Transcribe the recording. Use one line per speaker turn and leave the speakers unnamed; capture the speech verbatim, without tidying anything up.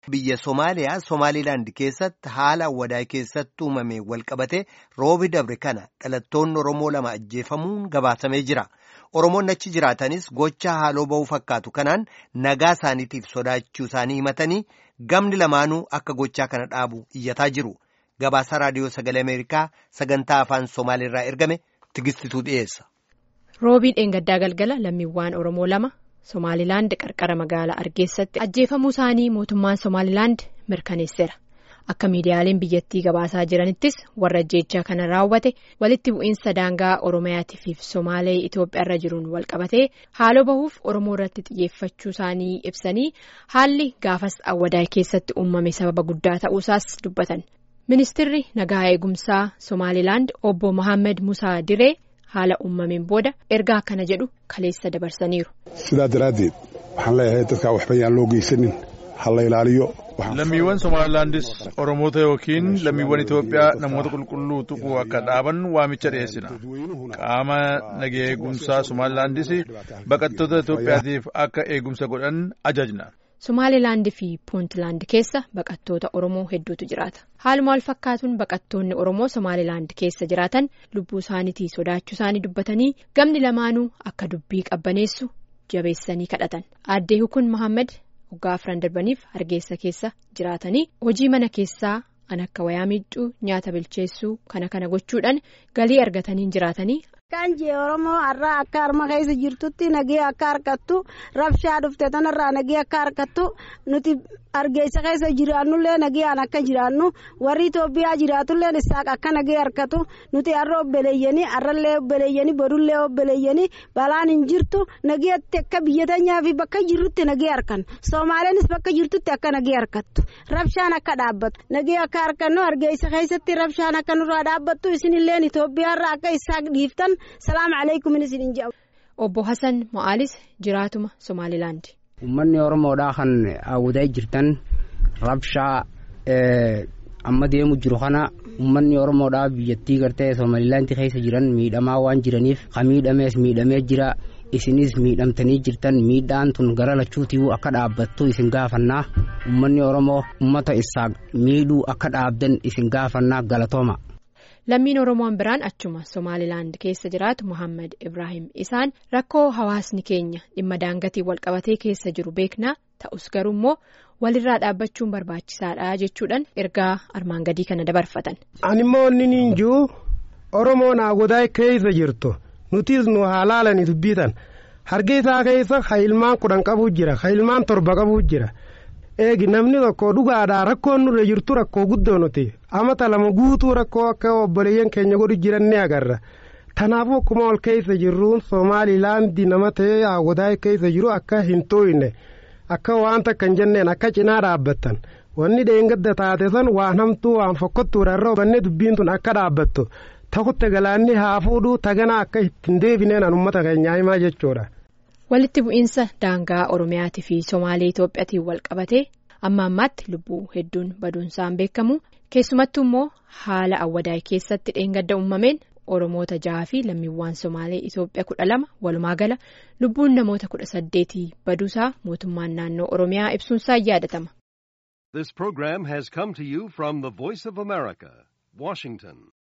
Biyya Somaaliyaa Somaalilaand keessatti haala wadaa keessatti uumame walqabate roobi dabre kana dhalattoonni Oromoo lama ajjeefamuun gabaasamee jira. Oromoonni achi jiraatanis gocha haaloo ba'uu fakkaatu kanaan nagaa isaaniitiif sodaachuu isaanii himatanii gamni lamaanuu akka gochaa kana dhaabu iyyataa jiru. Gabaasa raadiyoo sagalee Ameerikaa sagantaa afaan Somaaliirraa ergame Tigistituu dhiyeessa.
Roobiin dheengaddaa galgala lammiiwwan Oromoo lama Somaalilaand qarqara magaalaa Argeessatti ajjeefamuu isaanii mootummaan Somaalilaand mirkaneesseera. Akka miidiyaaleen biyyattii gabaasaa jiranittis warra ajjeechaa kana raawwate walitti bu'iinsa daangaa Oromiyaatii fi Somaalee Itoophiyaarra jiruun walqabatee haaloo bahuuf Oromoo irratti xiyyeeffachuu isaanii ibsanii haalli gaafas awwadaa keessatti uumame sababa guddaa ta'uusaas dubbatan. Ministeerri nagaa eegumsaa Somaalilaand obbo Mohaammed Musaa Diree haala uumameen booda ergaa akkana jedhu kaleessa dabarsaniiru.
Sidaa daraaddeed waxaan leeyahay dadka waxba yaan loo geysanin hala ilaaliyo.
Lammiiwwan Somaalilaandis Oromoota yookiin lammiiwwan Itoophiyaa namoota qulqulluu tuquu akka dhaaban waamicha dhiyeessina. Qaama nagaa eegumsaa Somaalilaandis baqattoota Itoophiyaatiif akka eegumsa godhan ajajna.
Somaalilaand fi Puuntlaand keessa baqattoota Oromoo hedduutu jiraata. Haaluma wal fakkaatuun baqattoonni Oromoo Somaalilaand keessa jiraatan lubbuu isaaniitii sodaachuu isaanii dubbatanii gamni lamaanuu akka dubbii qabbaneessu jabeessanii kadhatan. Aaddee Hukun Mohaammed waggaa afran darbaniif Hargeessa keessa jiraatanii hojii mana keessaa an akka wayaa miiccuu nyaata bilcheessuu kana kana gochuudhaan galii argatanii jiraatanii.
Kanjee Oromoo har'a akka harma keessa jirtutti nagee akka harkattu rabshaa dhufte tanarraa nagee akka harkattu nuti Hargeessa keessa jiraannullee nagee an akka jiraannu warri Itoophiyaa jiraatullee isaaq akka nagee harkatu nuti har'a obbeleeyyanii har'allee obbeleeyyanii bodullee obbeleeyyanii balaan hin jirtu nageetti akka biyya teenyaa fi bakka jirrutti nagee harkan Soomaaleenis bakka jirtutti akka nagee harkattu rabshaan akka dhaabbatu nagee akka harkannu Hargeessa keessatti rabshaan akka nurraa dhaabbattu isinillee Itoophiyaarraa akka isaaq dhiiftan. Salaamu alaikum isin jedhu.
Obbo Hassan Mo'aalis jiraatuma Somaalilaand.
Uummanni Oromoodhaa kan hawwataa jirtan rabshaa amma deemu jiru kana uummanni Oromoodhaa biyyattii gartee Somaalilaand keessa jiran miidhamaa waan jiraniif kan miidhamees miidhamee jira isinis miidhamtanii jirtan miidhaan tun gara lachuutii akka dhaabbattu isin gaafannaa uummanni Oromoo uummata isaa miidhuu akka dhaabdan isin gaafannaa galatooma.
Lammiin Oromoon biraan achuma Somaalilaand keessa jiraatu Mohaammed Ibrahim isaan rakkoo hawaasni keenya dhimma daangatii walqabatee keessa jiru beeknaa ta'us garuu immoo walirraa dhaabbachuun barbaachisaadha jechuudhaan ergaa armaan gadii kana dabarfatan.
Ani immoo inni hin jiru Oromoon hawwataa keessa jirtu nutis nu haalaalanii dubbitan Hargeysaa keessa ilmaan kudhan qabu jira ilmaan torba qabu jira. Eegi namni tokko dhugaadhaa rakkoon nurra jirtu rakkoo guddoo nuti amata lama guutuu rakkoo akka obboleeyyan keenya godhu jiran ni agarra. Kanaafuu akkuma ol keessa jirruun Somaalilaandi nama ta'ee hawwataa keessa jiru akka hin tooyne akka waan takka hin jenneen akka cinaa dhaabbattan wanni dheengadda taate san waan hamtuu waan fokkottuudha irra hubanne dubbiin tun akka dhaabbattu takutte galaanni haa fuudhuu tagana akka ittiin deebineen an uummata keenyaa himaa jechuudha.
Walitti bu'iinsa daangaa Oromiyaatii fi Somaalee Itoophiyaatiin walqabatee amma ammaatti lubbuu hedduun baduunsaan beekamu keessumattuu immoo haala awwadaa keessatti dheengadda uumameen Oromoota jaha fi lammiiwwan Somaalee Itoophiyaa kudha lama walumaa gala lubbuun namoota kudha saddeetii baduusaa mootummaan naannoo Oromiyaa ibsuunsaa yaadatama.
This program has come to you from the Voice of America, Washington.